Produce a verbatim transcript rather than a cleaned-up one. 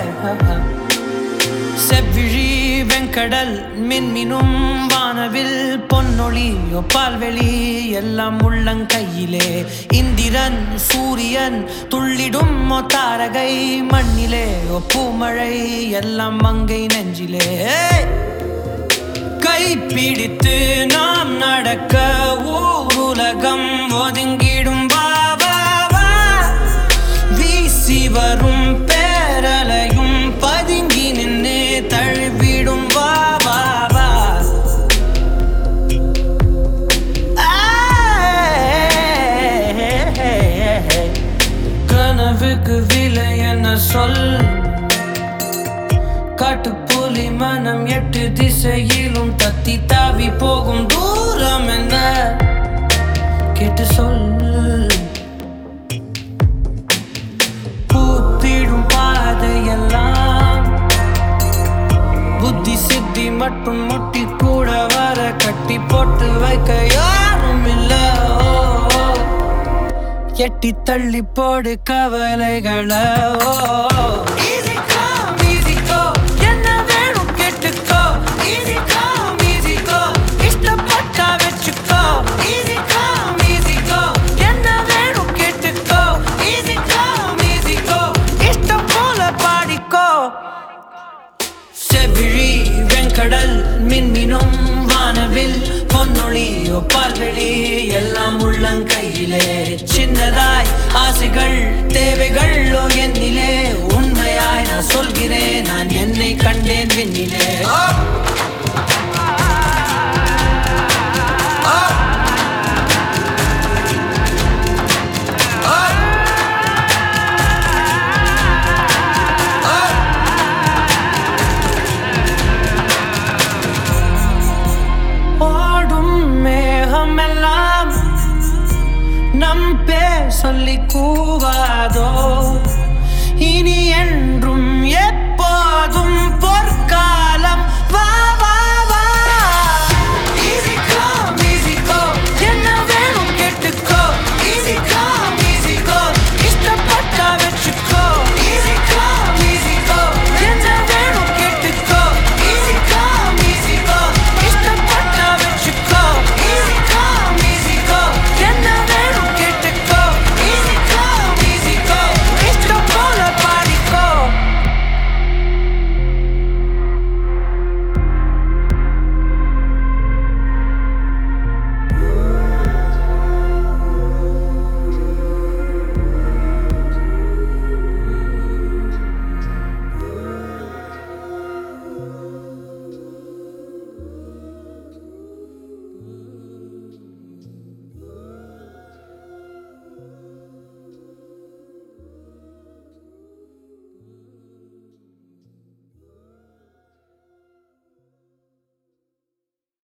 செவ்விழி வெங்கடல் மின்மினும் வானவில் பொன்னொழி பால்வெளி எல்லாம் உள்ளங்கையிலே இந்திரன் சூரியன் துள்ளிடும் தாரகை மண்ணிலே பூமழை எல்லாம் மங்கை நெஞ்சிலே கை பிடித்து நாம் நடக்க ஊருலகம் ஒதுங்கிடும் பாவா வீசி வரும் பேரலையும் பதுங்கி நின்று தழுவிடும் வாவா கனவுக்கு விலை என்ன சொல் காட்டுப்புலி மனம் எட்டு திசையிலும் தத்தி தாவி போகும் தூரம் என்ன கேட்டு சொல் பூத்திடும் பாதையெல்லாம் புத்தி சித்தி மட்டும் முட்டி கூட வர கட்டி போட்டு வைக்க யாரும் இல்ல எட்டி தள்ளி போடு கவலைகளை செவ்விழி வெங்கடல் மின்மினும் வானவில் பொன்னொழி பால்வெளி எல்லாம் உள்ளங்கையிலே சின்னதாய் ஆசைகள் தேவைகள் என்னிலே உண்மையாய் நான் சொல்கிறேன் நான் என்னை கண்டேன் விண்ணிலே